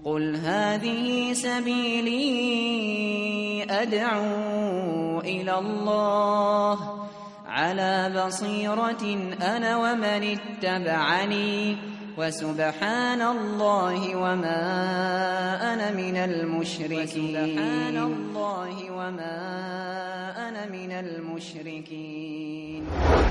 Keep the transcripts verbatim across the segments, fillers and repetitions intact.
قل هذه سبيلي أدعو إلى الله على بصيرة أنا ومن اتبعني وسبحان الله وما أنا من المشركين وسبحان الله وما أنا من المشركين.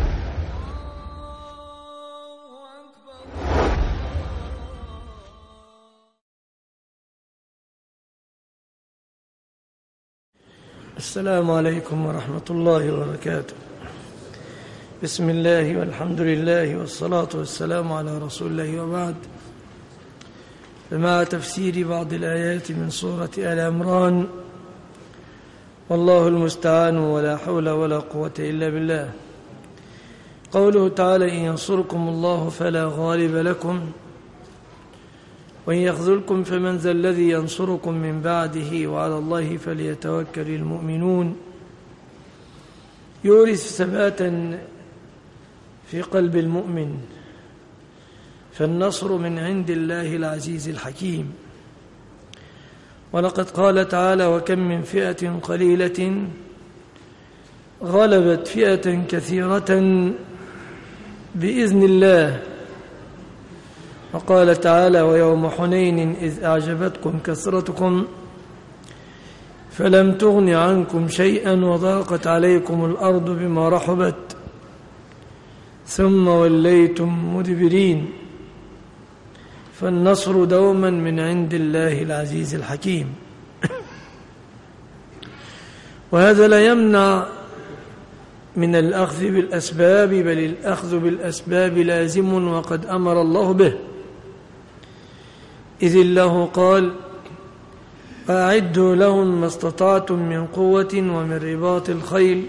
السلام عليكم ورحمة الله وبركاته. بسم الله والحمد لله والصلاة والسلام على رسول الله وبعد. مع تفسير بعض الآيات من سورة آل عمران، والله المستعان ولا حول ولا قوة إلا بالله. قوله تعالى: إن ينصركم الله فلا غالب لكم وإن يخذلكم فمن ذا الذي ينصركم من بعده وعلى الله فليتوكل المؤمنون. يورث ثباتا في قلب المؤمن، فالنصر من عند الله العزيز الحكيم. ولقد قال تعالى: وكم من فئة قليلة غلبت فئة كثيرة بإذن الله. وقال تعالى: ويوم حنين إذ أعجبتكم كثرتكم فلم تغن عنكم شيئا وضاقت عليكم الأرض بما رحبت ثم وليتم مدبرين. فالنصر دوما من عند الله العزيز الحكيم. وهذا لا يمنع من الأخذ بالأسباب، بل الأخذ بالأسباب لازم وقد أمر الله به، إذ الله قال: وأعدوا لهم ما استطعتم من قوة ومن رباط الخيل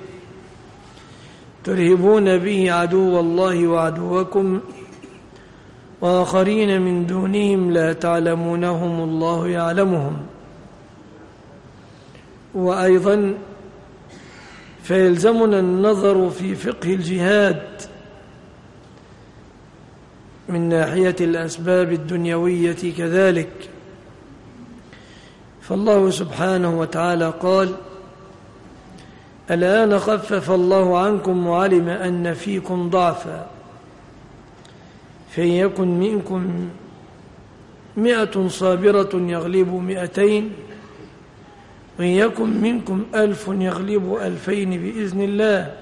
ترهبون به عدو الله وعدوكم وآخرين من دونهم لا تعلمونهم الله يعلمهم. وأيضا فيلزمنا النظر في فقه الجهاد من ناحية الأسباب الدنيوية كذلك. فالله سبحانه وتعالى قال: الآن خفف الله عنكم وعلم أن فيكم ضعفا فإن يكن منكم مئة صابرة يغلبوا مئتين وإن يكن منكم ألف يغلبوا ألفين بإذن الله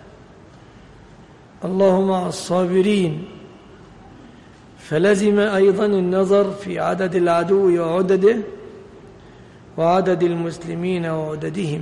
الله مع الصابرين. فلزم أيضا النظر في عدد العدو وعدده وعدد المسلمين وعددهم،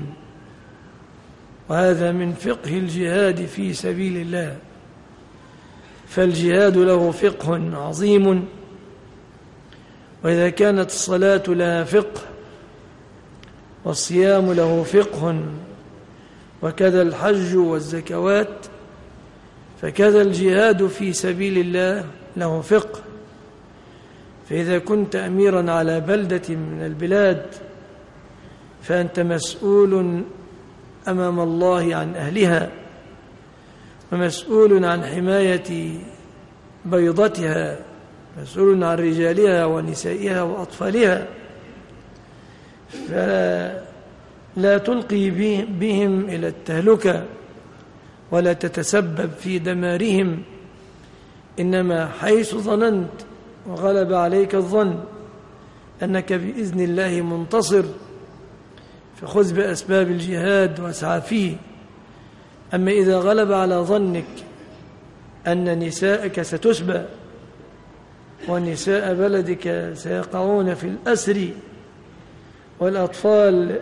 وهذا من فقه الجهاد في سبيل الله. فالجهاد له فقه عظيم، وإذا كانت الصلاة لها فقه والصيام له فقه وكذا الحج والزكوات، فكذا الجهاد في سبيل الله له فقه. فإذا كنت أميرا على بلدة من البلاد فأنت مسؤول أمام الله عن أهلها، ومسؤول عن حماية بيضتها، مسؤول عن رجالها ونسائها وأطفالها، فلا تلقي بهم إلى التهلكة ولا تتسبب في دمارهم، إنما حيث ظننت وغلب عليك الظن أنك بإذن الله منتصر فخذ بأسباب الجهاد واسعى فيه. أما إذا غلب على ظنك أن نساءك ستسبى ونساء بلدك سيقعون في الأسر والأطفال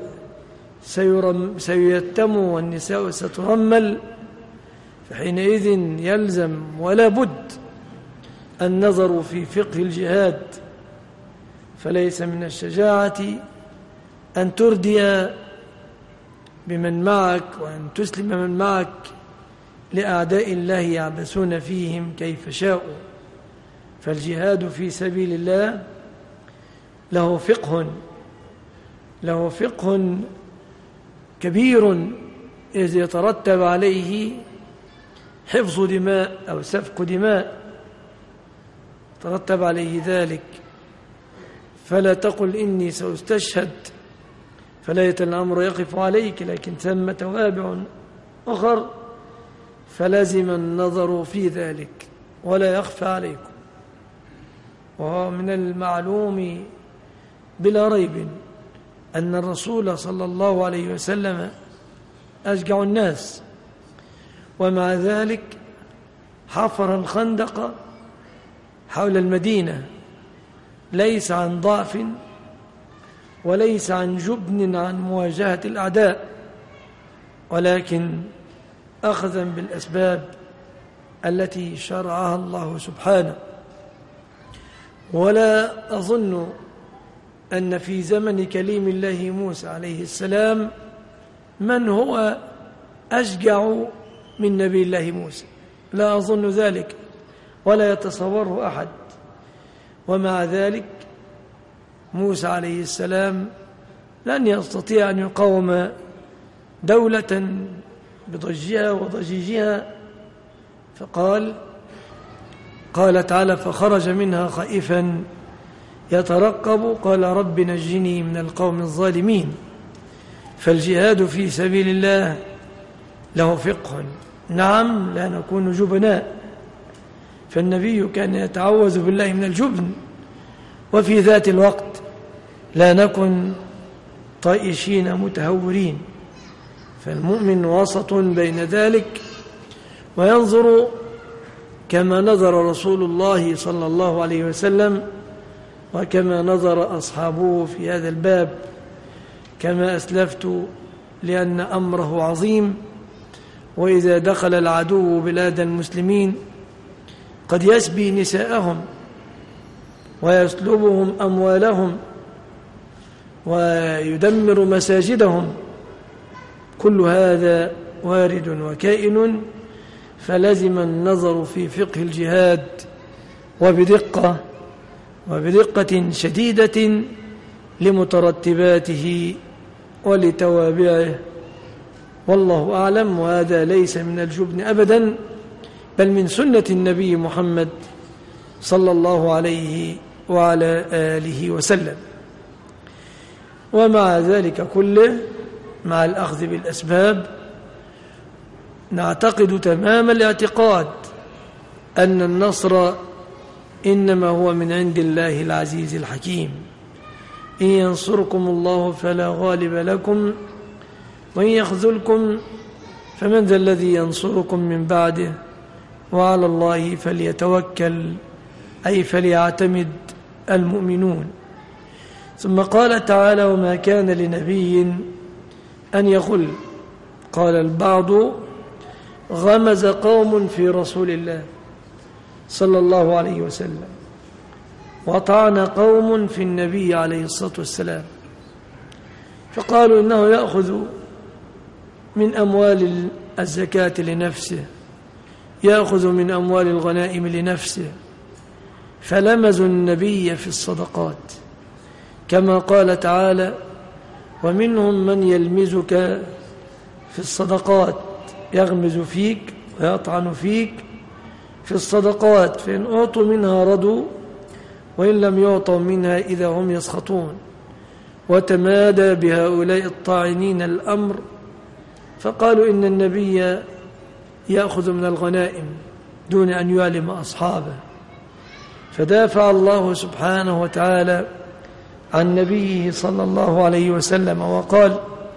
سيتموا والنساء سترمل، فحينئذ يلزم ولا بد النظر في فقه الجهاد. فليس من الشجاعة أن تردي بمن معك وأن تسلم من معك لأعداء الله يعبثون فيهم كيف شاءوا. فالجهاد في سبيل الله له فقه له فقه كبير، إذ يترتب عليه حفظ دماء أو سفك دماء، ترتب عليه ذلك. فلا تقل إني سأستشهد فليت الأمر يقف عليك، لكن ثم توابع أخر فلازم النظر في ذلك ولا يخفى عليكم. وهو من المعلوم بلا ريب أن الرسول صلى الله عليه وسلم أشجع الناس، ومع ذلك حفر الخندق حول المدينة ليس عن ضعف وليس عن جبن عن مواجهة الأعداء، ولكن أخذا بالأسباب التي شرعها الله سبحانه. ولا أظن أن في زمن كليم الله موسى عليه السلام من هو أشجع من نبي الله موسى، لا أظن ذلك ولا يتصوره أحد. ومع ذلك موسى عليه السلام لن يستطيع أن يقاوم دولة بضجها وضجيجها، فقال قال تعالى فخرج منها خائفا يترقب قال رب نجني من القوم الظالمين. فالجهاد في سبيل الله له فقه، نعم لا نكون جبناء، فالنبي كان يتعوذ بالله من الجبن، وفي ذات الوقت لا نكن طائشين متهورين، فالمؤمن وسط بين ذلك، وينظر كما نظر رسول الله صلى الله عليه وسلم وكما نظر أصحابه في هذا الباب، كما أسلفت، لأن أمره عظيم. وإذا دخل العدو بلاد المسلمين قد يسبي نساءهم ويسلبهم أموالهم ويدمر مساجدهم، كل هذا وارد وكائن، فلزم النظر في فقه الجهاد وبدقة وبدقة شديدة لمترتباته ولتوابعه، والله أعلم. وهذا ليس من الجبن أبدا، بل من سنة النبي محمد صلى الله عليه وعلى آله وسلم. ومع ذلك كله، مع الأخذ بالأسباب، نعتقد تمام الاعتقاد أن النصر إنما هو من عند الله العزيز الحكيم. إن ينصركم الله فلا غالب لكم وإن يخذلكم فمن ذا الذي ينصركم من بعده وعلى الله فليتوكل، أي فليعتمد المؤمنون. ثم قال تعالى وما كان لنبي أن يغل. قال البعض غمز قوم في رسول الله صلى الله عليه وسلم، وطعن قوم في النبي عليه الصلاة والسلام، فقالوا إنه يأخذ من أموال الزكاة لنفسه، يأخذ من أموال الغنائم لنفسه، فلمزوا النبي في الصدقات، كما قال تعالى ومنهم من يلمزك في الصدقات، يغمز فيك ويطعن فيك في الصدقات، فإن أعطوا منها رضوا وإن لم يعطوا منها إذا هم يسخطون. وتمادى بهؤلاء الطاعنين الأمر، فقالوا إن النبي يأخذ من الغنائم دون أن يعلم أصحابه، فدافع الله سبحانه وتعالى عن نبيه صلى الله عليه وسلم وقال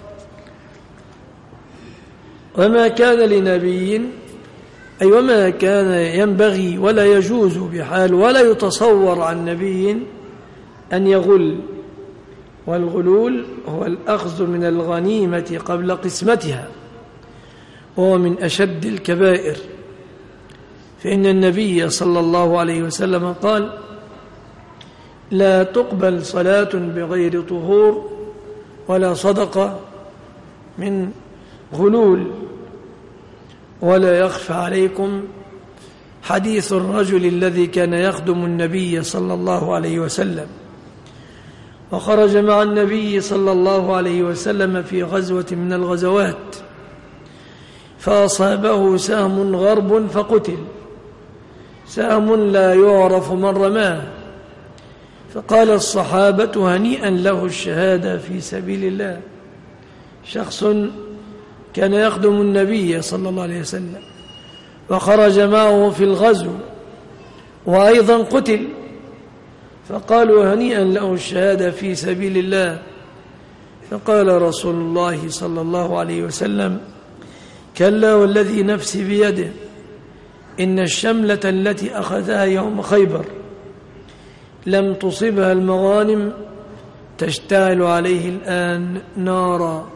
وما كان لنبي، أي وما كان ينبغي ولا يجوز بحال ولا يتصور عن نبي أن يغل. والغلول هو الأخذ من الغنيمة قبل قسمتها، وهو من أشد الكبائر، فإن النبي صلى الله عليه وسلم قال لا تقبل صلاة بغير طهور ولا صدقة من غلول. ولا يخفى عليكم حديث الرجل الذي كان يخدم النبي صلى الله عليه وسلم، وخرج مع النبي صلى الله عليه وسلم في غزوة من الغزوات، فأصابه سهم غرب فقتل، سهم لا يعرف من رماه، فقال الصحابة هنيئا له الشهادة في سبيل الله. شخص كان يخدم النبي صلى الله عليه وسلم وخرج معه في الغزو وأيضا قتل، فقالوا هنيئا له الشهادة في سبيل الله. فقال رسول الله صلى الله عليه وسلم كلا والذي نفسي بيده إن الشملة التي أخذها يوم خيبر لم تصبها المغانم تشتعل عليه الآن نارا.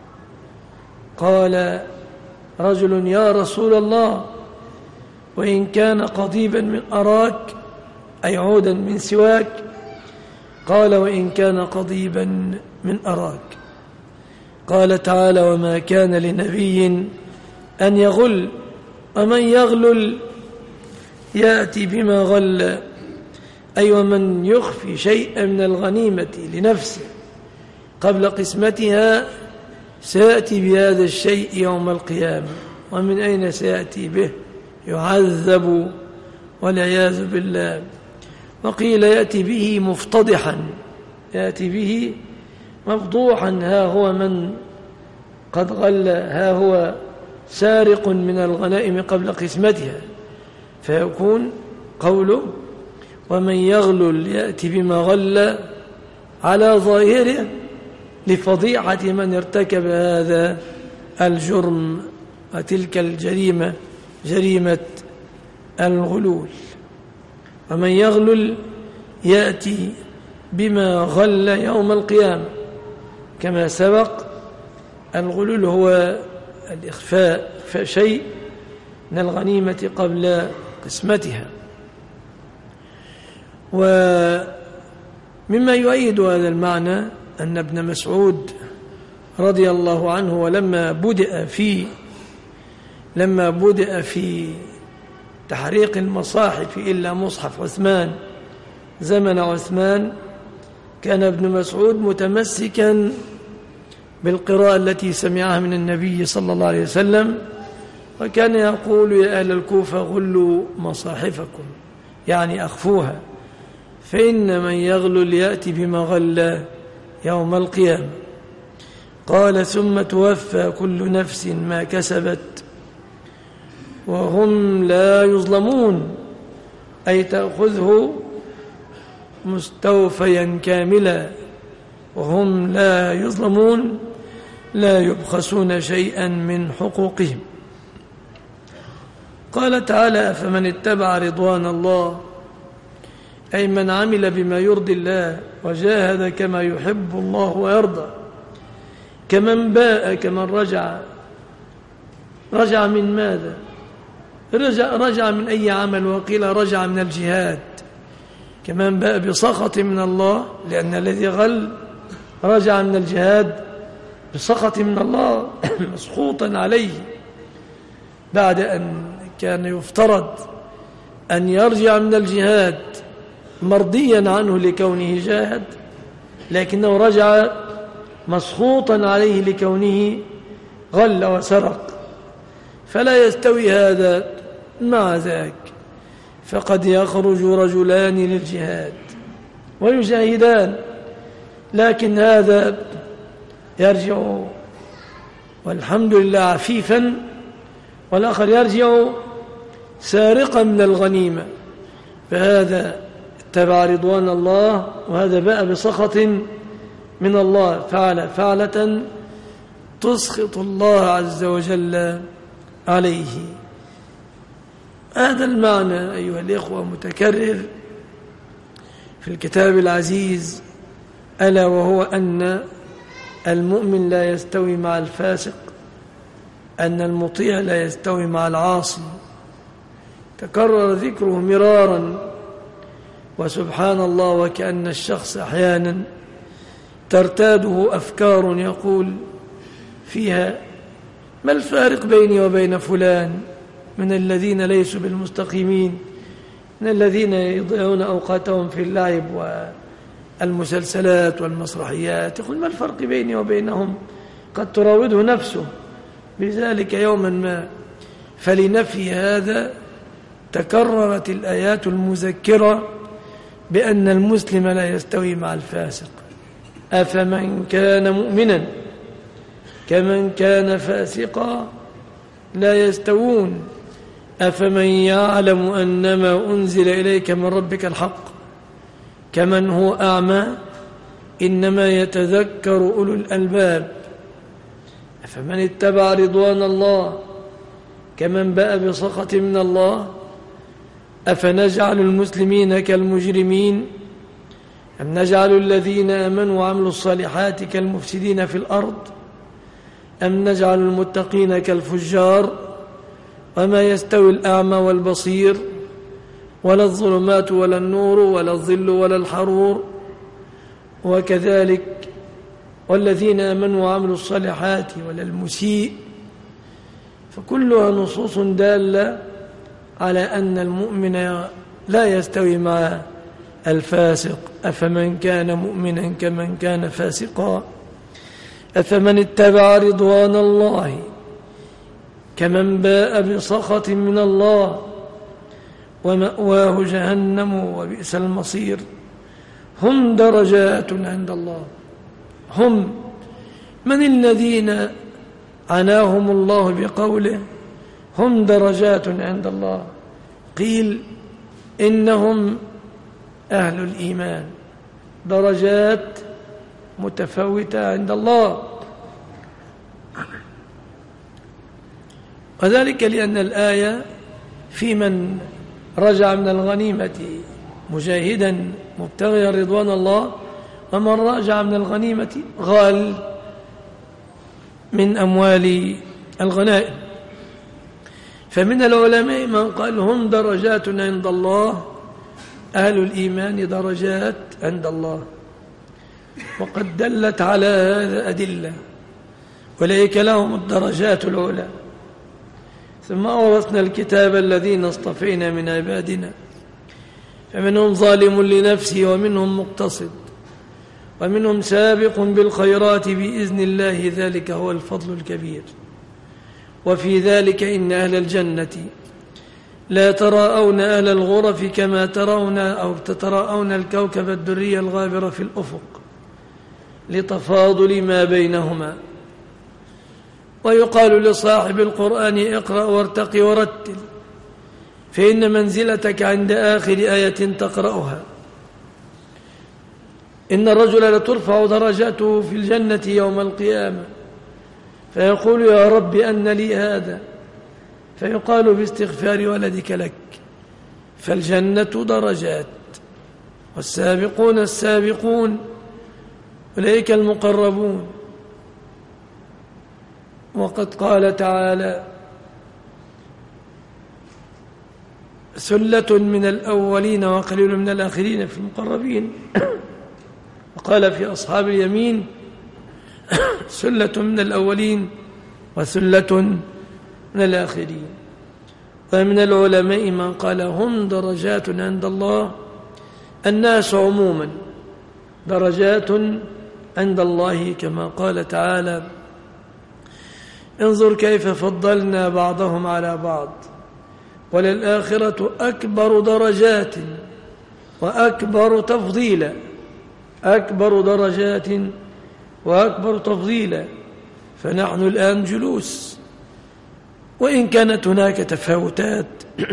قال رجل يا رسول الله وإن كان قضيبا من أراك أي عودا من سواك؟ قال وإن كان قضيبا من أراك. قال تعالى وما كان لنبي أن يغل ومن يغلل يأتي بما غل، أي ومن يخفي شيئا من الغنيمة لنفسه قبل قسمتها سيأتي بهذا الشيء يوم القيامة. ومن أين سيأتي به؟ يعذب والعياذ بالله. وقيل يأتي به مفتضحا، يأتي به مفضوحا، ها هو من قد غل، ها هو سارق من الغنائم قبل قسمتها، فيكون قوله ومن يغلل يأتي بما غل على ظاهره لفضيحة من ارتكب هذا الجرم وتلك الجريمة جريمة الغلول. ومن يغلل يأتي بما غل يوم القيامة. كما سبق الغلول هو الإخفاء شيء من الغنيمة قبل قسمتها. ومما يؤيد هذا المعنى أن ابن مسعود رضي الله عنه ولما بدأ في لما بدأ في تحريق المصاحف إلا مصحف عثمان زمن عثمان كان ابن مسعود متمسكا بالقراءة التي سمعها من النبي صلى الله عليه وسلم، وكان يقول يا أهل الكوفة غلوا مصاحفكم، يعني أخفوها، فإن من يغلل يأتي بما غل يوم القيامة. قال ثم توفى كل نفس ما كسبت وهم لا يظلمون، أي تأخذه مستوفيا كاملا وهم لا يظلمون، لا يبخسون شيئا من حقوقهم. قال تعالى فمن اتبع رضوان الله، أي من عمل بما يرضي الله وجاهد كما يحب الله ويرضى، كمن باء كمن رجع. رجع من ماذا؟ رجع, رجع من أي عمل؟ وقيل رجع من الجهاد. كمن باء بسخط من الله، لأن الذي غل رجع من الجهاد بسخط من الله مسخوطا عليه، بعد أن كان يفترض أن يرجع من الجهاد مرضيا عنه لكونه جاهد، لكنه رجع مسخوطا عليه لكونه غل وسرق، فلا يستوي هذا مع ذاك. فقد يخرج رجلان للجهاد ويجاهدان، لكن هذا يرجع والحمد لله عفيفا، والآخر يرجع سارقا من الغنيمة، فهذا اتبع رضوان الله وهذا باء بسخط من الله، فعل فعلة تسخط الله عز وجل عليه. هذا المعنى أيها الإخوة متكرر في الكتاب العزيز، ألا وهو أن المؤمن لا يستوي مع الفاسق، أن المطيع لا يستوي مع العاصي. تكرر ذكره مرارا، وسبحان الله وكأن الشخص أحيانا ترتاده أفكار يقول فيها ما الفارق بيني وبين فلان من الذين ليسوا بالمستقيمين، من الذين يضيعون أوقاتهم في اللعب والمسلسلات والمسرحيات، يقول ما الفرق بيني وبينهم؟ قد تراوده نفسه بذلك يوما ما. فلنفي هذا تكررت الآيات المذكرة بأن المسلم لا يستوي مع الفاسق. أفمن كان مؤمنا كمن كان فاسقا لا يستوون أفمن يعلم أنما أنزل إليك من ربك الحق كمن هو أعمى إنما يتذكر أولو الألباب. أفمن اتبع رضوان الله كمن باء بسخط من الله أفنجعل المسلمين كالمجرمين أم نجعل الذين آمنوا وعملوا الصالحات كالمفسدين في الأرض أم نجعل المتقين كالفجار وما يستوي الأعمى والبصير ولا الظلمات ولا النور ولا الظل ولا الحرور وكذلك والذين آمنوا وعملوا الصالحات ولا المسيء. فكلها نصوص دالة على أن المؤمن لا يستوي مع الفاسق. أفمن كان مؤمنا كمن كان فاسقا أفمن اتبع رضوان الله كمن باء بسخط من الله ومأواه جهنم وبئس المصير. هم درجات عند الله. هم من الذين عناهم الله بقوله هم درجات عند الله؟ قيل إنهم أهل الإيمان، درجات متفاوتة عند الله، وذلك لأن الآية في من رجع من الغنيمة مجاهدا مبتغيا رضوان الله ومن رجع من الغنيمة غال من أموال الغنائم. فمن العلماء من قال هم درجات عند الله، أهل الإيمان درجات عند الله، وقد دلت على هذا أدلة، أولئك لهم الدرجات العلى. ثم أورثنا الكتاب الذين اصطفينا من عبادنا فمنهم ظالم لنفسه ومنهم مقتصد ومنهم سابق بالخيرات بإذن الله، ذلك هو الفضل الكبير. وفي ذلك إن أهل الجنة لا تراءون أهل الغرف كما ترون أو تتراءون الكوكب الدري الغابر في الأفق لتفاضل ما بينهما. ويقال لصاحب القرآن اقرأ وارتقي ورتل فإن منزلتك عند آخر آية تقرأها. إن الرجل لترفع درجاته في الجنة يوم القيامة فيقول يا رب أن لي هذا، فيقال باستغفار ولدك لك. فالجنة درجات، والسابقون السابقون أولئك المقربون. وقد قال تعالى سلة من الأولين وقليل من الآخرين في المقربين. وقال في أصحاب اليمين سلة من الأولين وسلة من الآخرين. ومن العلماء من قال هم درجات عند الله، الناس عموما درجات عند الله، كما قال تعالى انظر كيف فضلنا بعضهم على بعض وللآخرة أكبر درجات وأكبر تفضيلا. أكبر درجات وأكبر تفضيلا. فنحن الآن جلوس، وإن كانت هناك تفاوتات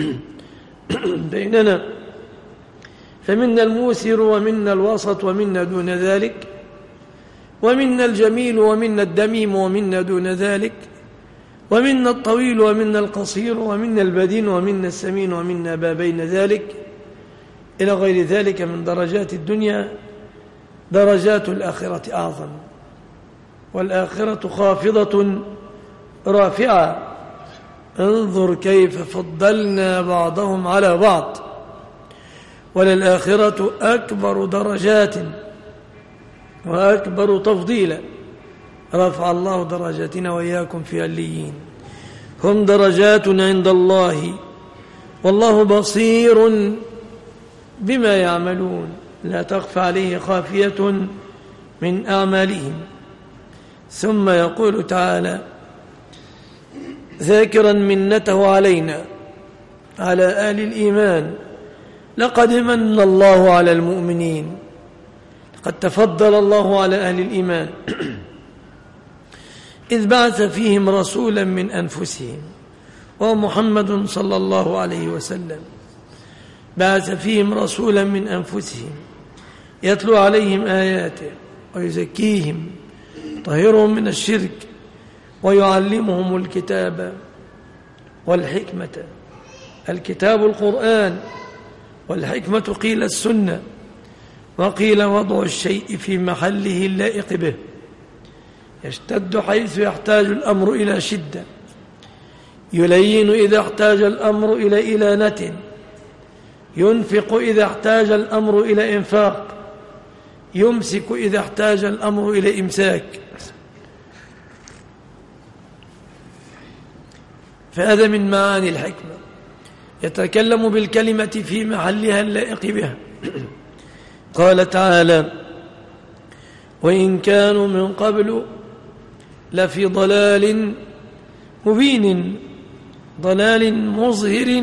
بيننا، فمنا الموسر ومنا الوسط ومنا دون ذلك، ومنا الجميل ومنا الدميم ومنا دون ذلك، ومنا الطويل ومنا القصير ومنا البدين ومنا السمين ومنا ما بين ذلك إلى غير ذلك من درجات الدنيا. درجات الآخرة أعظم، والآخرة خافضة رافعة. انظر كيف فضلنا بعضهم على بعض وللآخرة أكبر درجات وأكبر تفضيلا. رفع الله درجاتنا وإياكم في عليين. هم درجات عند الله والله بصير بما يعملون، لا تخفى عليه خافية من أعمالهم. ثم يقول تعالى ذاكرا منته علينا على آل الإيمان لقد من الله على المؤمنين، لقد تفضل الله على أهل الإيمان إذ بعث فيهم رسولا من أنفسهم، وهو محمد صلى الله عليه وسلم. بعث فيهم رسولا من أنفسهم يتلو عليهم آياته ويزكيهم طهرهم من الشرك ويعلمهم الكتاب والحكمة. الكتاب القرآن، والحكمة قيل السنة، وقيل وضع الشيء في محله اللائق به، يشتد حيث يحتاج الأمر إلى شدة، يلين إذا احتاج الأمر إلى إلانة، ينفق إذا احتاج الأمر إلى إنفاق، يمسك إذا احتاج الأمر إلى إمساك. فهذا من معاني الحكمة، يتكلم بالكلمة في محلها اللائق بها. قال تعالى: وإن كانوا من قبل لفي ضلال مبين، ضلال مظهر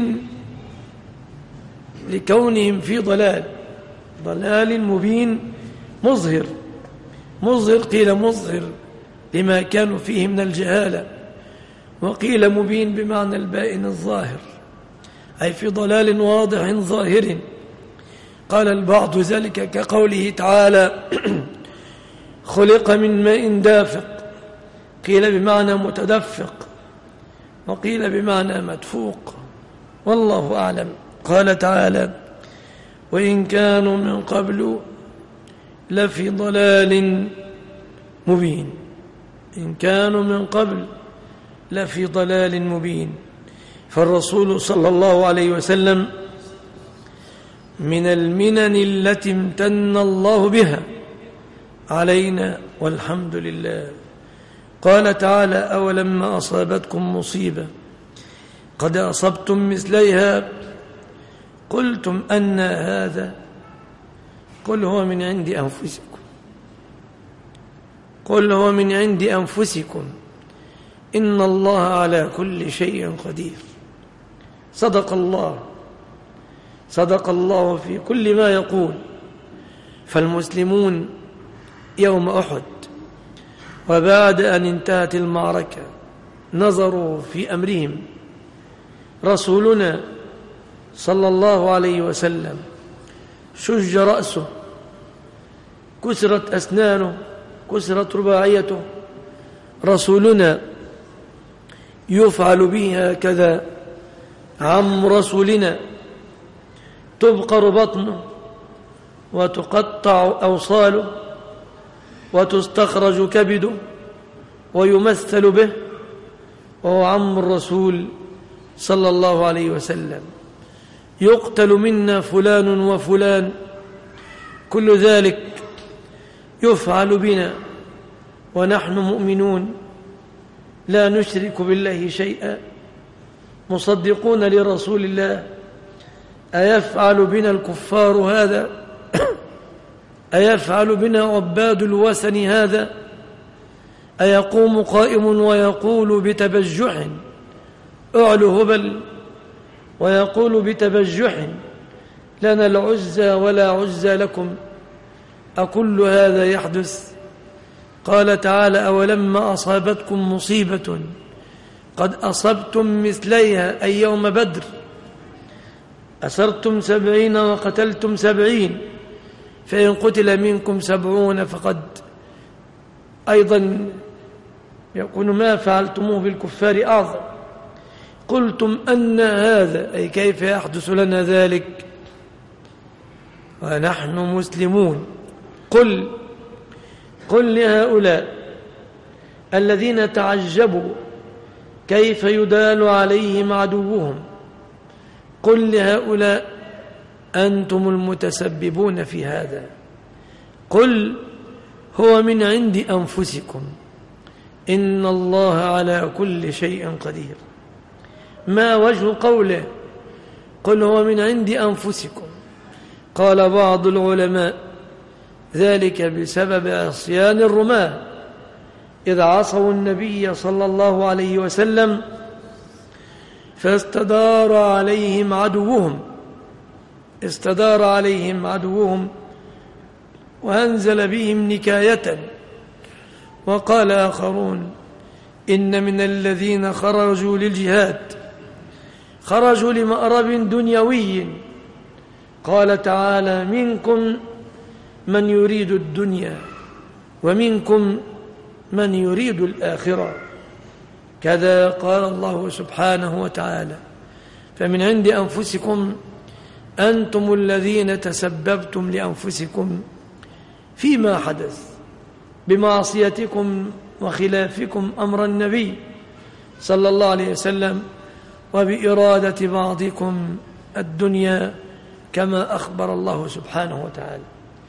لكونهم في ضلال، ضلال مبين مظهر. مظهر قيل مظهر لما كانوا فيه من الجهالة، وقيل مبين بمعنى البائن الظاهر، أي في ضلال واضح ظاهر. قال البعض ذلك كقوله تعالى: خلق من ماء دافق، قيل بمعنى متدفق، وقيل بمعنى مدفوق، والله أعلم. قال تعالى: وإن كانوا من قبل لفي ضلال مبين، إن كانوا من قبل لفي ضلال مبين. فالرسول صلى الله عليه وسلم من المنن التي امتن الله بها علينا، والحمد لله. قال تعالى: أولما أصابتكم مصيبة قد أصبتم مثليها قلتم أن هذا، قل هو من عند أنفسكم، قل هو من عند أنفسكم إن الله على كل شيء قدير. صدق الله، صدق الله في كل ما يقول. فالمسلمون يوم أحد وبعد أن انتهت المعركة نظروا في أمرهم. رسولنا صلى الله عليه وسلم شج رأسه، كسرت أسنانه، كسرت رباعيته. رسولنا يفعل به هكذا. عم رسولنا تبقر بطنه وتقطع أوصاله وتستخرج كبده ويمثل به، وهو عم الرسول صلى الله عليه وسلم. يقتل منا فلان وفلان، كل ذلك يفعل بنا ونحن مؤمنون لا نشرك بالله شيئا، مصدقون لرسول الله. أيفعل بنا الكفار هذا؟ أيفعل بنا عباد الوثن هذا؟ أيقوم قائم ويقول بتبجح أعلو هبل، ويقول بتبجح لنا العزى ولا عزى لكم، أكل هذا يحدث؟ قال تعالى: أولما أصابتكم مصيبة قد أصبتم مثليها، أي يوم بدر، أسرتم سبعين وقتلتم سبعين، فإن قتل منكم سبعون فقد أيضا يكون ما فعلتموه بالكفار أعظم. قلتم أن هذا، أي كيف يحدث لنا ذلك ونحن مسلمون؟ قل قل لهؤلاء الذين تعجبوا كيف يدال عليهم عدوهم، قل لهؤلاء أنتم المتسببون في هذا. قل هو من عند أنفسكم إن الله على كل شيء قدير. ما وجه قوله قل هو من عند أنفسكم؟ قال بعض العلماء ذلك بسبب عصيان الرماة إذ عصوا النبي صلى الله عليه وسلم فاستدار عليهم عدوهم استدار عليهم عدوهم وأنزل بهم نكاية. وقال آخرون إن من الذين خرجوا للجهاد خرجوا لمأرب دنيوي. قال تعالى منكم من يريد الدنيا ومنكم من يريد الآخرة. كذا قال الله سبحانه وتعالى فمن عند أنفسكم أنتم الذين تسببتم لأنفسكم فيما حدث بمعصيتكم وخلافكم أمر النبي صلى الله عليه وسلم وبإرادة بعضكم الدنيا كما أخبر الله سبحانه وتعالى.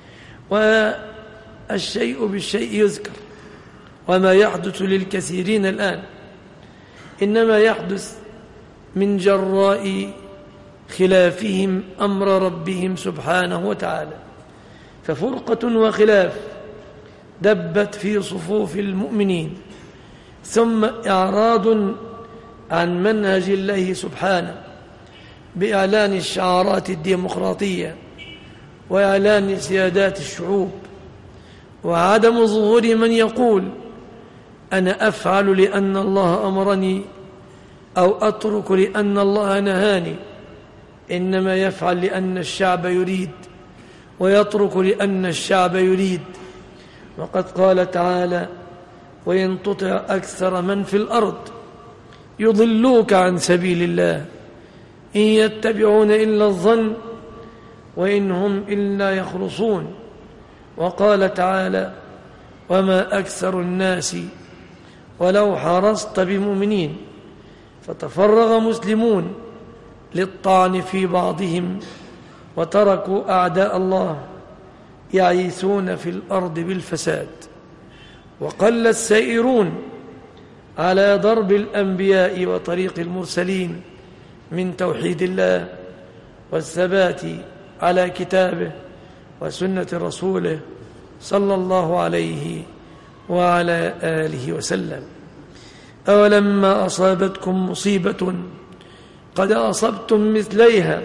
والشيء بالشيء يذكر، وما يحدث للكثيرين الآن إنما يحدث من جراء خلافهم أمر ربهم سبحانه وتعالى. ففرقة وخلاف دبت في صفوف المؤمنين، ثم إعراض عن منهج الله سبحانه بإعلان الشعارات الديمقراطية وإعلان سيادات الشعوب، وعدم ظهور من يقول أنا أفعل لأن الله أمرني أو أترك لأن الله نهاني، إنما يفعل لأن الشعب يريد ويترك لأن الشعب يريد. وقد قال تعالى وإن تطع أكثر من في الأرض يضلوك عن سبيل الله إن يتبعون إلا الظن وإن هم إلا يخرصون. وقال تعالى وما أكثر الناس ولو حرصت بمؤمنين. فتفرغ مسلمون للطعن في بعضهم وتركوا أعداء الله يعيثون في الأرض بالفساد. وقل السائرون على ضرب الأنبياء وطريق المرسلين من توحيد الله والثبات على كتابه وسنة رسوله صلى الله عليه وعلى آله وسلم. أولما أصابتكم مصيبة قد أصبتم مثليها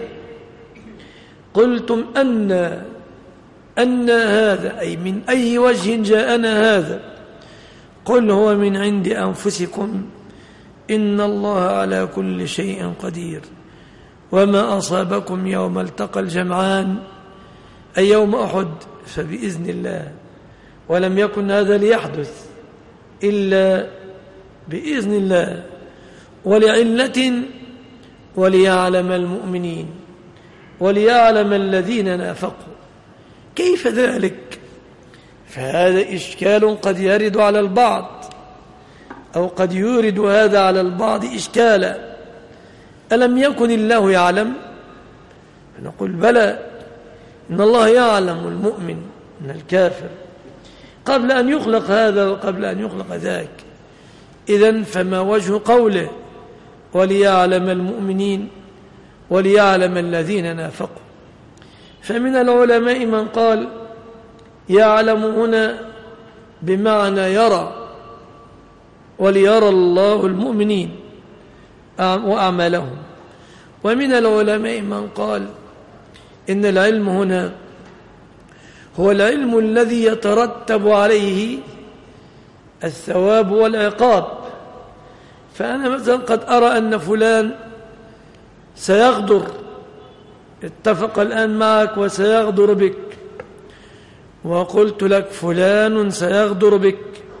قلتم أن أن هذا أي من أي وجه جاءنا هذا قل هو من عند أنفسكم إن الله على كل شيء قدير. وما أصابكم يوم التقى الجمعان أي يوم أحد فبإذن الله، ولم يكن هذا ليحدث إلا بإذن الله ولعلة وليعلم المؤمنين وليعلم الذين نافقوا. كيف ذلك؟ فهذا إشكال قد يرد على البعض أو قد يورد هذا على البعض إشكالا. ألم يكن الله يعلم؟ نقول بلى، إن الله يعلم المؤمن من الكافر قبل أن يخلق هذا وقبل أن يخلق ذاك. إذن فما وجه قوله وليعلم المؤمنين وليعلم الذين نافقوا؟ فمن العلماء من قال يعلم هنا بمعنى يرى، وليرى الله المؤمنين وأعمالهم. ومن العلماء من قال إن العلم هنا هو العلم الذي يترتب عليه الثواب والعقاب. فأنا مثلا قد أرى أن فلان سيغدر، اتفق الآن معك وسيغدر بك، وقلت لك فلان سيغدر بك،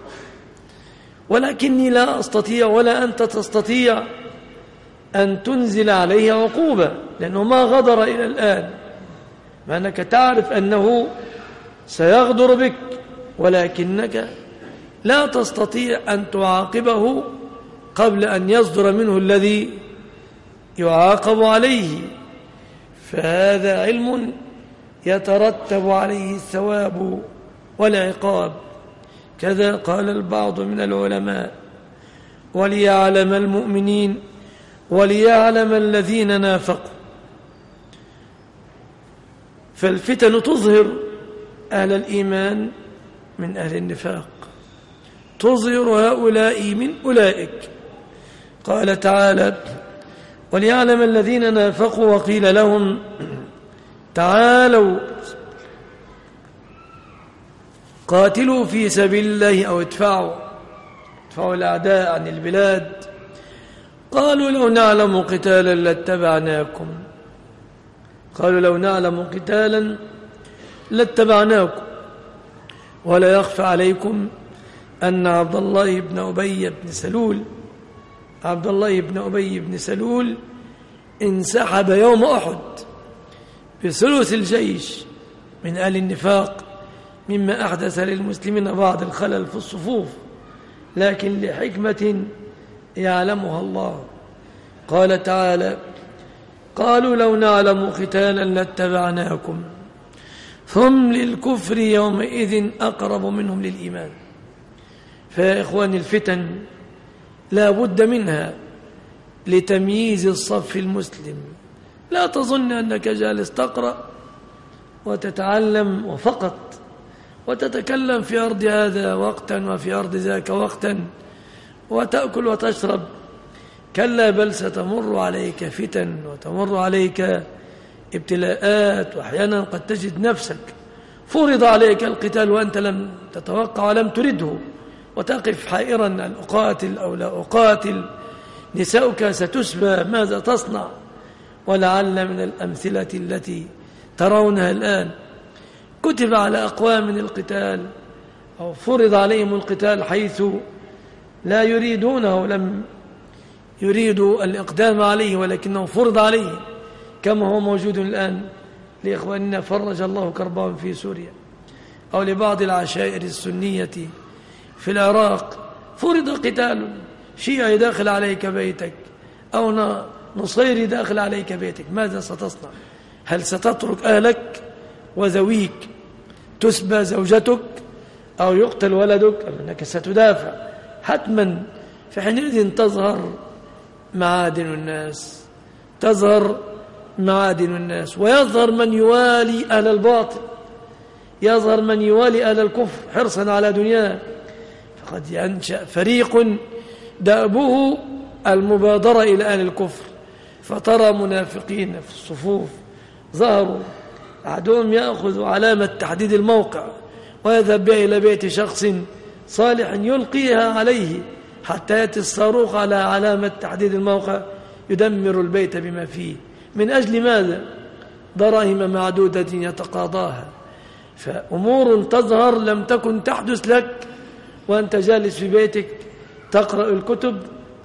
ولكني لا أستطيع ولا أنت تستطيع أن تنزل عليه عقوبة لأنه ما غدر إلى الآن، مع أنك تعرف أنه سيغدر بك، ولكنك لا تستطيع أن تعاقبه قبل أن يصدر منه الذي يعاقب عليه. فهذا علم يترتب عليه الثواب والعقاب. كذا قال البعض من العلماء وليعلم المؤمنين وليعلم الذين نافقوا. فالفتن تظهر أهل الإيمان من أهل النفاق، تظهر هؤلاء من أولئك. قال تعالى وليعلم الذين نافقوا وقيل لهم تعالوا قاتلوا في سبيل الله أو ادفعوا ادفعوا الأعداء عن البلاد. قالوا لو نعلم قتالا لاتبعناكم قالوا لو نعلم قتالا لاتبعناكم ولا يخفى عليكم أن عبد الله بن أبي بن سلول عبد الله بن أبي بن سلول انسحب يوم أحد بثلث الجيش من آل النفاق، مما أحدث للمسلمين بعض الخلل في الصفوف، لكن لحكمة يعلمها الله. قال تعالى: قالوا لو نعلم قتالا لاتبعناكم هم للكفر يومئذ أقرب منهم للإيمان. فيا إخواني، الفتن لا بد منها لتمييز الصف المسلم. لا تظن أنك جالس تقرأ وتتعلم وفقط وتتكلم في أرض هذا وقتا وفي أرض ذاك وقتا وتأكل وتشرب. كلا، بل ستمر عليك فتن وتمر عليك ابتلاءات، وأحيانا قد تجد نفسك فرض عليك القتال وأنت لم تتوقع ولم ترده، وتقف حائرا: أن أقاتل أو لا أقاتل؟ نساؤك ستسبى، ماذا تصنع؟ ولعل من الأمثلة التي ترونها الآن كتب على أقوام من القتال أو فرض عليهم القتال حيث لا يريدونه، لم يريدوا الإقدام عليه ولكنه فرض عليه، كما هو موجود الآن لإخواننا فرج الله كربهم في سوريا، أو لبعض العشائر السنية في العراق فرض قتال شيعي داخل عليك بيتك أو نصيري داخل عليك بيتك. ماذا ستصنع؟ هل ستترك أهلك وذويك تسبى زوجتك أو يقتل ولدك أم أنك ستدافع؟ حتما في حينئذ تظهر معادن الناس تظهر معادن الناس ويظهر من يوالي أهل الباطل، يظهر من يوالي أهل الكفر حرصا على دنياه. فقد ينشأ فريق دأبه المبادرة إلى أهل الكفر، فترى منافقين في الصفوف ظهروا، أحدهم يأخذ علامة تحديد الموقع ويذهب بها إلى بيت شخص صالح يلقيها عليه حتى يأتي الصاروخ على علامة تحديد الموقع يدمر البيت بما فيه. من أجل ماذا؟ دراهم معدودة يتقاضاها. فأمور تظهر لم تكن تحدث لك وأنت جالس في بيتك تقرأ الكتب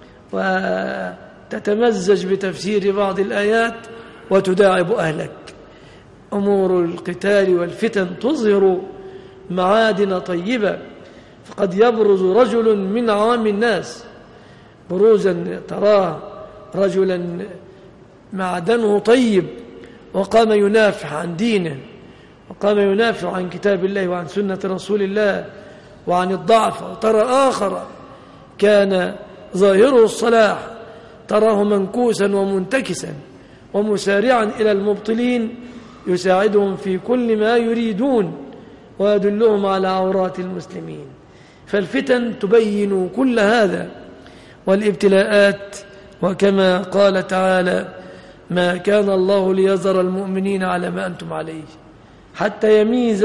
وتتمزج بتفسير بعض الآيات وتداعب أهلك. أمور القتال والفتن تظهر معادن طيبة، فقد يبرز رجل من عوام الناس بروزا تراه رجلا معدنه طيب وقام ينافح عن دينه وقام ينافع عن كتاب الله وعن سنة رسول الله وعن الضعف، وترى آخر كان ظاهره الصلاح تراه منكوسا ومنتكسا ومسارعا إلى المبطلين يساعدهم في كل ما يريدون ويدلهم على عورات المسلمين. فالفتن تبين كل هذا والابتلاءات. وكما قال تعالى: ما كان الله ليذر المؤمنين على ما أنتم عليه حتى يميز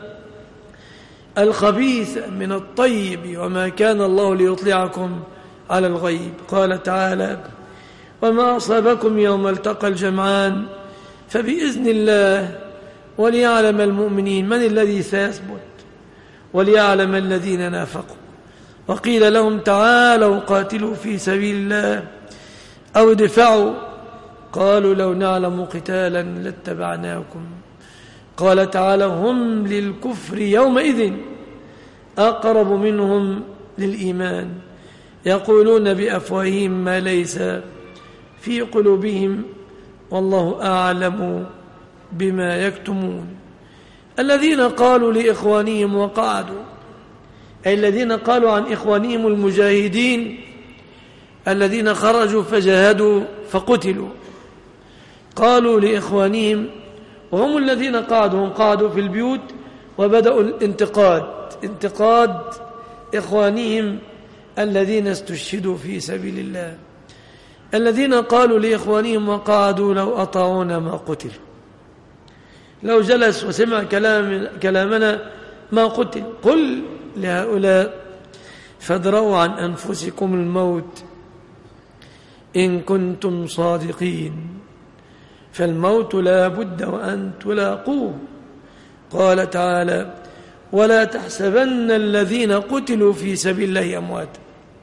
الخبيث من الطيب، وما كان الله ليطلعكم على الغيب. قال تعالى: وما أصابكم يوم التقى الجمعان فبإذن الله وليعلم المؤمنين من الذي سيثبت وليعلم الذين نافقوا. وقيل لهم: تعالوا قاتلوا في سبيل الله أو ادفعوا. قالوا لو نعلم قتالا لاتبعناكم. قال تعالى: هم للكفر يومئذ أقرب منهم للإيمان يقولون بأفواههم ما ليس في قلوبهم والله أعلم بما يكتمون. الذين قالوا لإخوانهم وقعدوا، أي الذين قالوا عن إخوانهم المجاهدين الذين خرجوا فجاهدوا فقتلوا، قالوا لإخوانهم وهم الذين قعدوا هم قعدوا في البيوت وبدأوا الانتقاد انتقاد إخوانهم الذين استشهدوا في سبيل الله. الذين قالوا لإخوانهم وقعدوا لو أطاعونا ما قتلوا. لو جلس وسمع كلام كلامنا ما قتل. قل لهؤلاء فادروا عن أنفسكم الموت إن كنتم صادقين، فالموت لا بد وأن تلاقوه. قال تعالى: ولا تحسبن الذين قتلوا في سبيل الله أمواتا.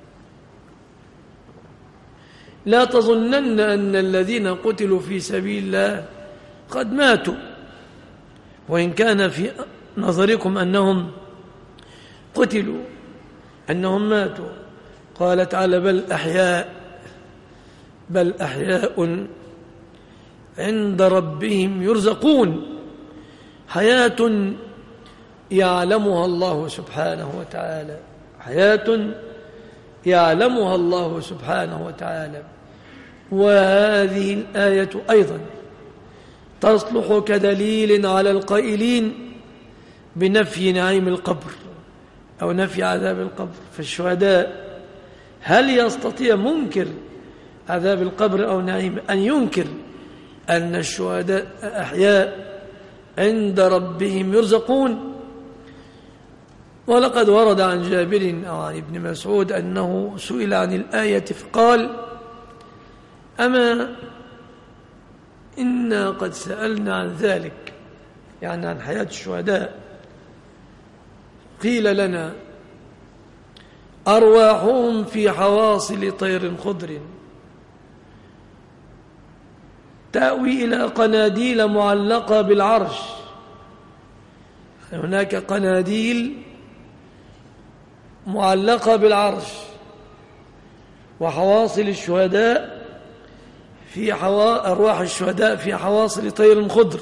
لا تظنن أن الذين قتلوا في سبيل الله قد ماتوا، وإن كان في نظركم أنهم قتلوا أنهم ماتوا. قال تعالى: بل أحياء بل أحياء عند ربهم يرزقون، حياة يعلمها الله سبحانه وتعالى، حياة يعلمها الله سبحانه وتعالى. وهذه الآية أيضا تصلح كدليل على القائلين بنفي نعيم القبر أو نفي عذاب القبر. فالشهداء هل يستطيع منكر عذاب القبر أو نعيم أن ينكر أن الشهداء أحياء عند ربهم يرزقون؟ ولقد ورد عن جابر أو عن ابن مسعود أنه سئل عن الآية فقال: أما إنا قد سألنا عن ذلك، يعني عن حياة الشهداء. قيل لنا: أرواحهم في حواصل طير خضر تأوي إلى قناديل معلقة بالعرش. هناك قناديل معلقة بالعرش، وحواصل الشهداء في حوا... أرواح الشهداء في حواصل طير خضر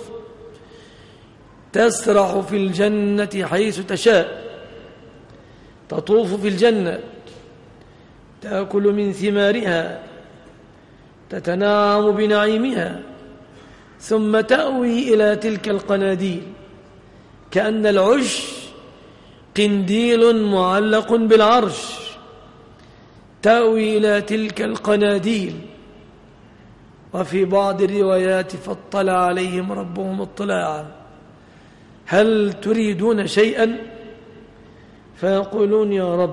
تسرح في الجنة حيث تشاء، تطوف في الجنة، تأكل من ثمارها، تتنعم بنعيمها، ثم تأوي إلى تلك القناديل كأن العش قنديل معلق بالعرش، تأوي إلى تلك القناديل. وفي بعض الروايات: فاطلع عليهم ربهم اطلاعا، هل تريدون شيئا؟ فيقولون: يا رب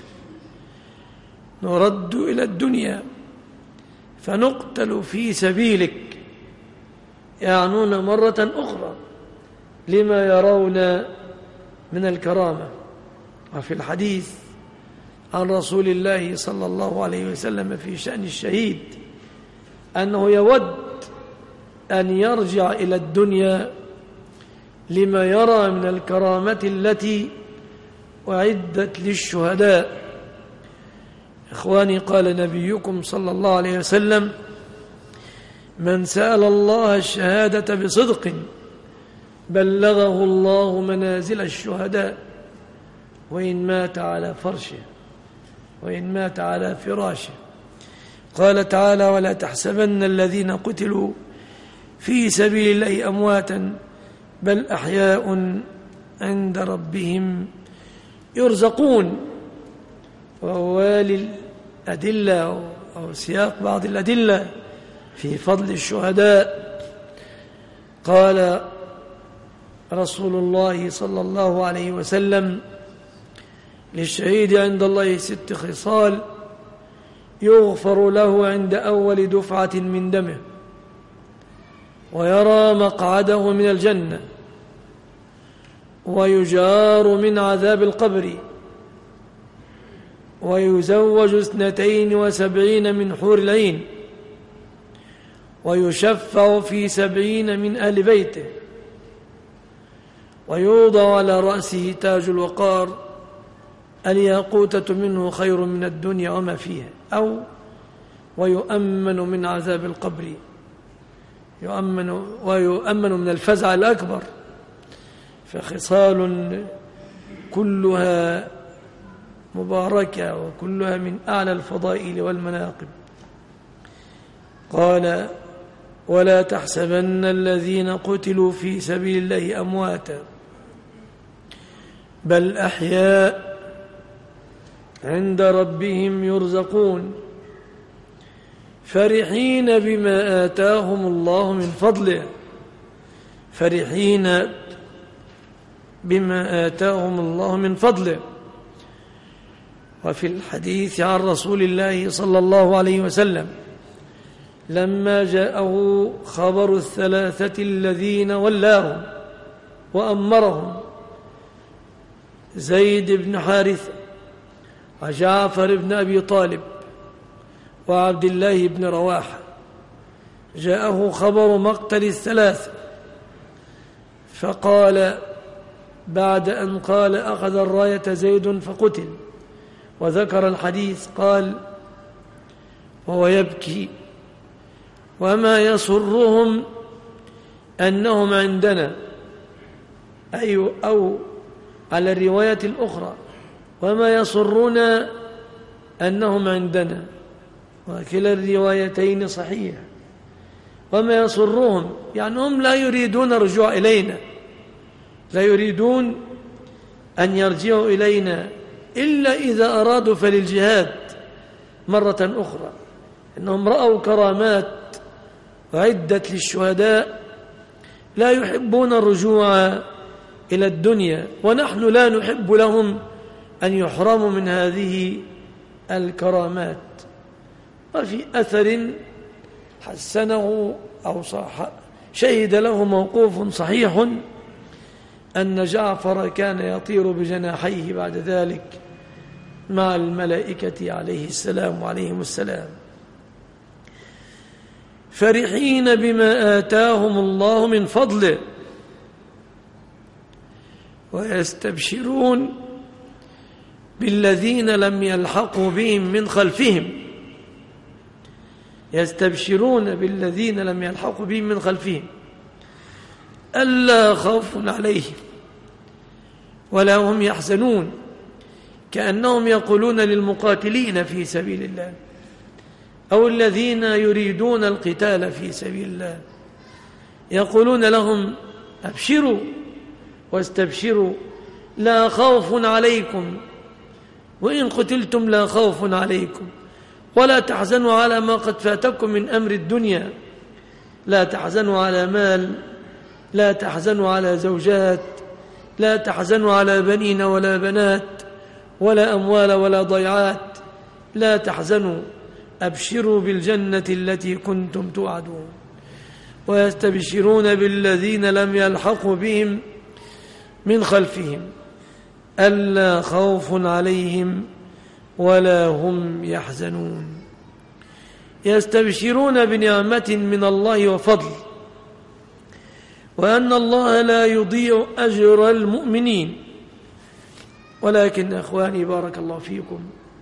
نرد إلى الدنيا فنقتل في سبيلك، يعنون مرة أخرى لما يرون من الكرامة. وفي الحديث عن رسول الله صلى الله عليه وسلم في شأن الشهيد أنه يود أن يرجع إلى الدنيا لما يرى من الكرامة التي أعدت للشهداء. إخواني، قال نبيكم صلى الله عليه وسلم: من سأل الله الشهادة بصدق بلغه الله منازل الشهداء، وإن مات على فرشه وإن مات على فراشه. قال تعالى: ولا تحسبن الذين قتلوا في سبيل الله أمواتا بل أحياء عند ربهم يرزقون. ووالي الأدلة أو سياق بعض الأدلة في فضل الشهداء. قال رسول الله صلى الله عليه وسلم: للشهيد عند الله ست خصال يغفر له عند أول دفعة من دمه، ويرى مقعده من الجنة، ويجار من عذاب القبر، ويزوج اثنتين وسبعين من حور العين، ويشفع في سبعين من أهل بيته، ويوضع على رأسه تاج الوقار، الياقوتة منه خير من الدنيا وما فيها، أو ويؤمن من عذاب القبر، يؤمن ويؤمن من الفزع الأكبر. فخصال كلها مباركة وكلها من أعلى الفضائل والمناقب. قال: ولا تحسبن الذين قتلوا في سبيل الله أمواتا بل أحياء عند ربهم يرزقون فرحين بما آتاهم الله من فضله فرحين بما آتاهم الله من فضله. وفي الحديث عن رسول الله صلى الله عليه وسلم لما جاءه خبر الثلاثة الذين ولاهم وأمرهم زيد بن حارثة وجعفر بن أبي طالب وعبد الله بن رواحة، جاءه خبر مقتل الثلاثة، فقال بعد أن قال أخذ الراية زيد فقتل، وذكر الحديث قال وهو يبكي وما يسرهم أنهم عندنا، أي أو على الرواية الأخرى وما يسرنا أنهم عندنا، وكلا الروايتين صحيح. وما يسرهم يعني هم لا يريدون الرجوع إلينا، لا يريدون أن يرجعوا إلينا إلا إذا أرادوا فللجهاد مرة أخرى، إنهم رأوا كرامات وعدت للشهداء، لا يحبون الرجوع إلى الدنيا، ونحن لا نحب لهم أن يحرموا من هذه الكرامات. وفي أثر حسنه أو صح شهد له موقوف صحيح أن جعفر كان يطير بجناحيه بعد ذلك مع الملائكة عليه السلام وعليهم السلام، فرحين بما آتاهم الله من فضله ويستبشرون بالذين لم يلحقوا بهم من خلفهم، يستبشرون بالذين لم يلحقوا بهم من خلفهم ألا خوف عليهم ولا هم يحزنون، كأنهم يقولون للمقاتلين في سبيل الله أو الذين يريدون القتال في سبيل الله، يقولون لهم أبشروا واستبشروا لا خوف عليكم وإن قتلتم لا خوف عليكم ولا تحزنوا على ما قد فاتكم من أمر الدنيا، لا تحزنوا على مال، لا تحزنوا على زوجات، لا تحزنوا على بنين ولا بنات ولا أموال ولا ضيعات، لا تحزنوا، أبشروا بالجنة التي كنتم توعدون. ويستبشرون بالذين لم يلحقوا بهم من خلفهم ألا خوف عليهم ولا هم يحزنون. يستبشرون بنعمة من الله وفضل، وأن الله لا يضيع أجر المؤمنين. ولكن أخواني بارك الله فيكم،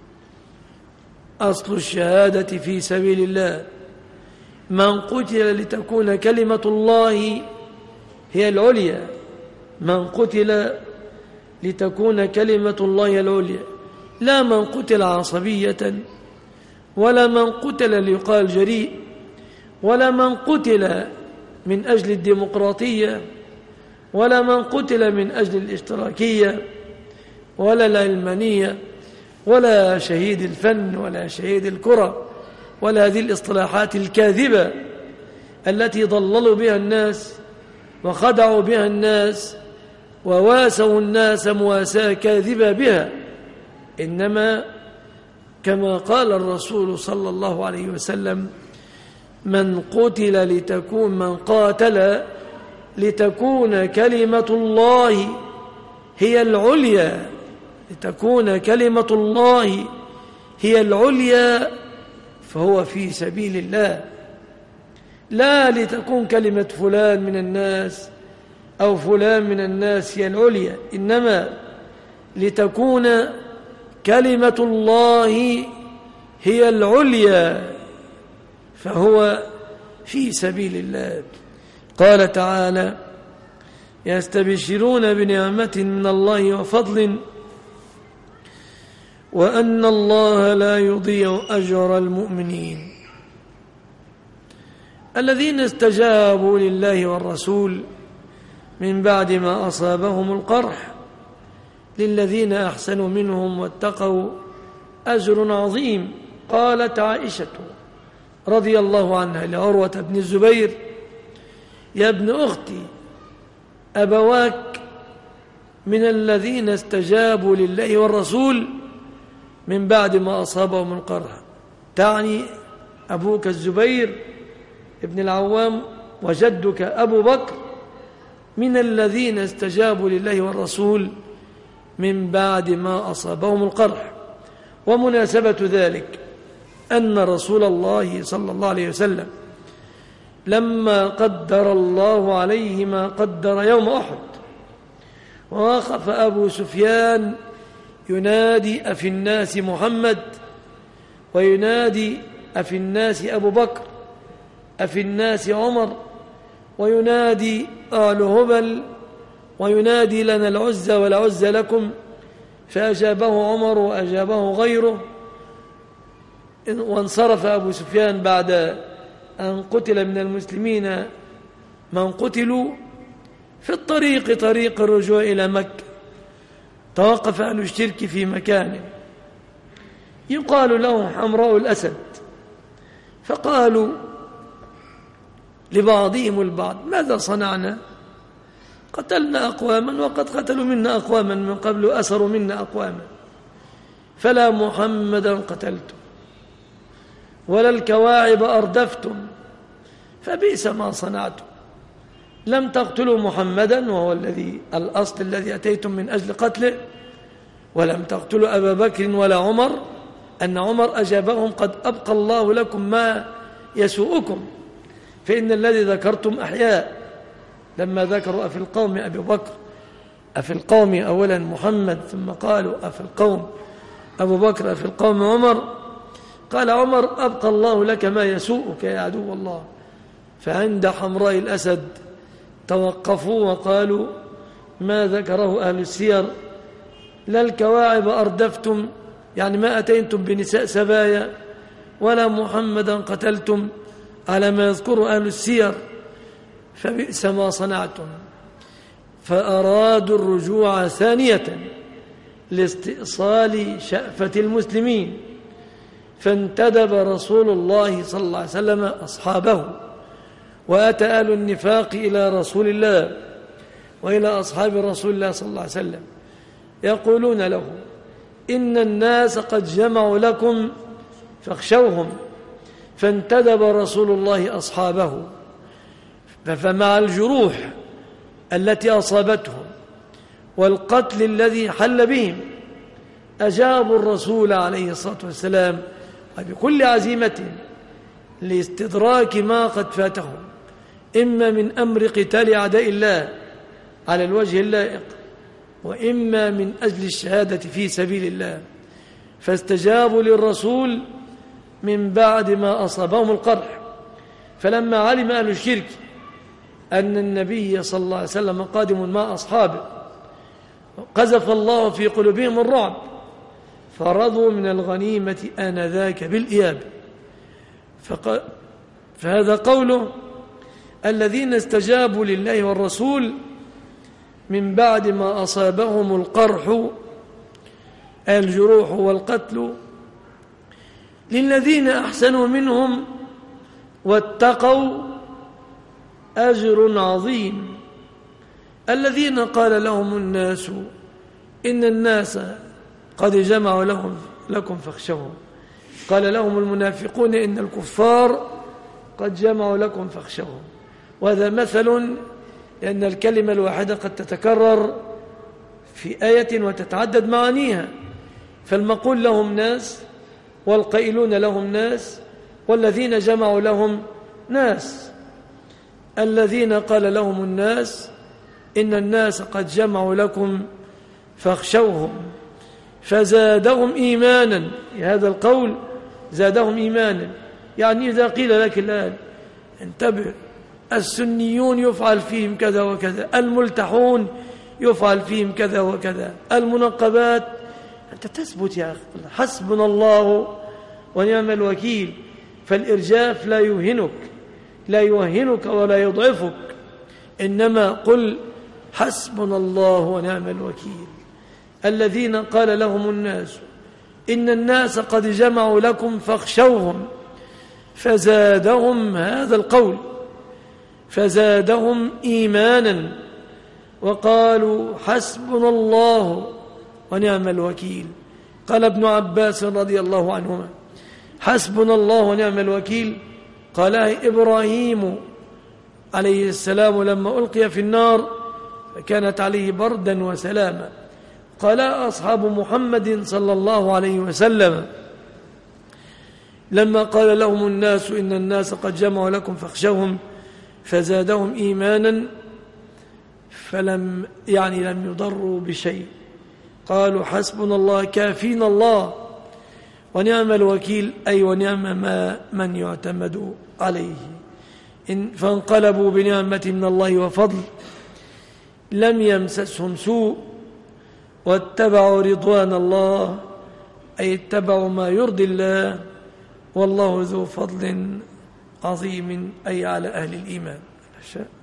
أصل الشهادة في سبيل الله من قتل لتكون كلمة الله هي العليا، من قتل لتكون كلمة الله العليا، لا من قتل عصبية، ولا من قتل ليقال جريء، ولا من قتل من أجل الديمقراطية، ولا من قتل من أجل الاشتراكية ولا العلمانية ولا شهيد الفن ولا شهيد الكرة ولا هذه الاصطلاحات الكاذبة التي ضللوا بها الناس وخدعوا بها الناس وواسوا الناس مواساة كاذبة بها. إنما كما قال الرسول صلى الله عليه وسلم من قتل لتكون من قاتل لتكون كلمة الله هي العليا، لتكون كلمة الله هي العليا فهو في سبيل الله، لا لتكون كلمة فلان من الناس أو فلان من الناس هي العليا، إنما لتكون كلمة الله هي العليا فهو في سبيل الله. قال تعالى يستبشرون بنعمة من الله وفضل وأن الله لا يضيع أجر المؤمنين. الذين استجابوا لله والرسول من بعد ما أصابهم القرح للذين أحسنوا منهم واتقوا أجر عظيم. قالت عائشة رضي الله عنها لعروة بن الزبير يا ابن أختي أبواك من الذين استجابوا لله والرسول من بعد ما أصابهم القرح، تعني أبوك الزبير ابن العوام وجدك أبو بكر من الذين استجابوا لله والرسول من بعد ما أصابهم القرح. ومناسبة ذلك أن رسول الله صلى الله عليه وسلم لما قدر الله عليه ما قدر يوم أحد، ووقف أبو سفيان ينادي أفي الناس محمد، وينادي أفي الناس أبو بكر، أفي الناس عمر، وينادي آل هبل، وينادي لنا العزى والعزى لكم، فأجابه عمر وأجابه غيره. وانصرف أبو سفيان بعد أن قتل من المسلمين من قتلوا في الطريق طريق الرجوع إلى مكة. توقف أهل الشرك في مكان يقال له حمراء الأسد، فقالوا لبعضهم البعض ماذا صنعنا؟ قتلنا أقواما وقد قتلوا منا أقواما من قبل، أسروا منا أقواما، فلا محمدا قتلتم ولا الكواعب أردفتم، فبئس ما صنعتم. لم تقتلوا محمدا وهو الذي الأصل الذي أتيتم من أجل قتله، ولم تقتلوا أبا بكر ولا عمر، أن عمر أجابهم قد أبقى الله لكم ما يسوءكم، فإن الذي ذكرتم أحياء. لما ذكروا أفي القوم أبي بكر، أفي القوم أولا محمد، ثم قالوا أفي القوم أبو بكر، أفي القوم عمر، قال عمر أبقى الله لك ما يسوءك يا عدو الله. فعند حمراء الأسد توقفوا وقالوا ما ذكره أهل السير، لا الكواعب أردفتم، يعني ما أتيتم بنساء سبايا، ولا محمدا قتلتم على ما يذكر أهل السير، فبئس ما صنعتم. فأرادوا الرجوع ثانية لاستئصال شأفة المسلمين، فانتدب رسول الله صلى الله عليه وسلم أصحابه، وأتى أهل النفاق إلى رسول الله وإلى أصحاب رسول الله صلى الله عليه وسلم يقولون له إن الناس قد جمعوا لكم فاخشوهم، فانتدب رسول الله أصحابه. فمع الجروح التي أصابتهم والقتل الذي حل بهم أجابوا الرسول عليه الصلاة والسلام وبكل عزيمة لاستدراك ما قد فاتهم، إما من أمر قتال أعداء الله على الوجه اللائق، وإما من أجل الشهادة في سبيل الله. فاستجابوا للرسول من بعد ما أصابهم القرح. فلما علم أهل الشرك أن النبي صلى الله عليه وسلم قادم مع أصحابه، قذف الله في قلوبهم الرعب، فرضوا من الغنيمة آنذاك بالإياب. فهذا قوله الذين استجابوا لله والرسول من بعد ما أصابهم القرح، الجروح والقتل، للذين أحسنوا منهم واتقوا أجر عظيم. الذين قال لهم الناس إن الناس قد جمعوا لهم لكم فاخشوهم، قال لهم المنافقون إن الكفار قد جمعوا لكم فاخشوهم. وهذا مثل لأن الكلمة الواحدة قد تتكرر في آية وتتعدد معانيها، فالمقول لهم ناس، والقائلون لهم ناس، والذين جمعوا لهم ناس. الذين قال لهم الناس إن الناس قد جمعوا لكم فاخشوهم فزادهم إيمانا. هذا القول زادهم إيمانا، يعني إذا قيل لك الآن انتبه السنيون يفعل فيهم كذا وكذا، الملتحون يفعل فيهم كذا وكذا، المنقبات، أنت تثبت يا أخي حسبنا الله ونعم الوكيل. فالإرجاف لا يوهنك لا يوهنك ولا يضعفك، إنما قل حسبنا الله ونعم الوكيل. الذين قال لهم الناس إن الناس قد جمعوا لكم فاخشوهم فزادهم، هذا القول فزادهم إيمانا وقالوا حسبنا الله ونعم الوكيل. قال ابن عباس رضي الله عنهما حسبنا الله ونعم الوكيل قالها إبراهيم عليه السلام لما ألقي في النار فكانت عليه بردا وسلاما. قال أصحاب محمد صلى الله عليه وسلم لما قال لهم الناس إن الناس قد جمعوا لكم فاخشوهم فزادهم إيمانا فلم يعني لم يضروا بشيء. قالوا حسبنا الله كافينا الله ونعم الوكيل أي ونعم ما من يعتمد عليه. إن فانقلبوا بنعمة من الله وفضل لم يمسسهم سوء واتبعوا رضوان الله أي اتبعوا ما يرضي الله والله ذو فضل عظيم أي على أهل الإيمان.